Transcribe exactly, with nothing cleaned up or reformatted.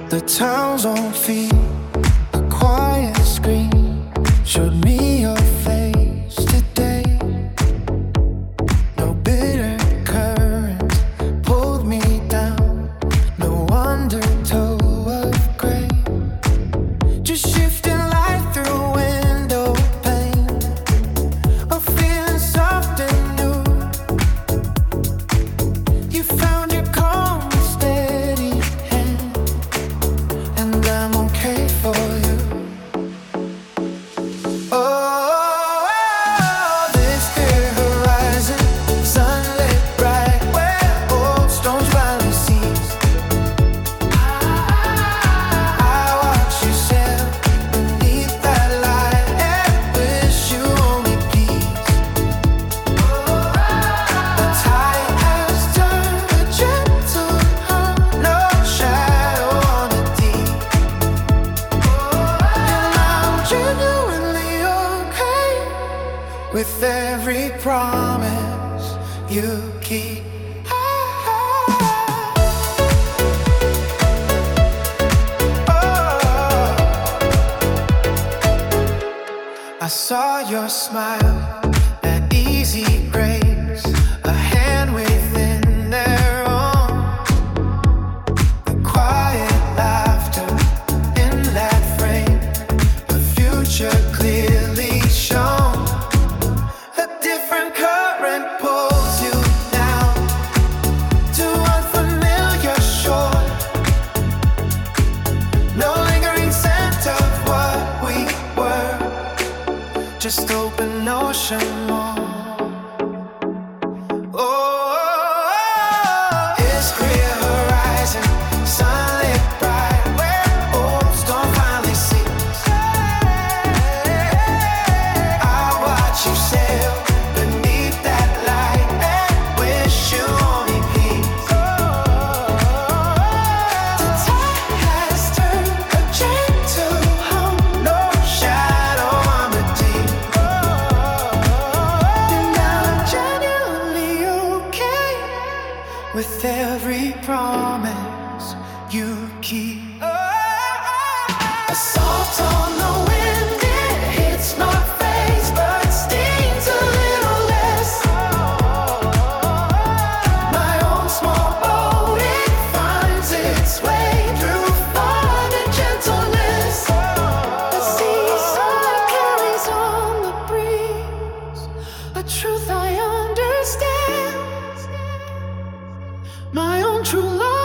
The town's on feet, a quiet scream showed me your face today. No bitter currents pulled me down, no undertow of gray. Just shifting light through window pane, a feeling soft and new. You found your calm and steady hand, and I'm okay for you. Oh, this clear horizon, sunlit bright, where old storms finally cease. I watch you sail beneath that light and wish you only peace. The tide has turned a gentle hum, no shadow on the deep. And I'm genuinely okay with every promise you keep. I saw your smile, that easy grace, a hand within their own. The quiet laughter in that frame, the future clearly shown. A different current pulls you now to unfamiliar shore. No lingering scent of what we were, just open ocean more. Oh, it's clear horizon, sunlit bright, where old storm finally cease. I watch you sail beneath that light and wish you only peace. The tide has turned a gentle hum, no shadow on the deep. And I'm genuinely okay with every promise you keep. A salt on the wind, it hits my face, but stings a little less. My own small boat, it finds its way through fun and gentleness. The seaside carries on the breeze, a truth I understand. My own true love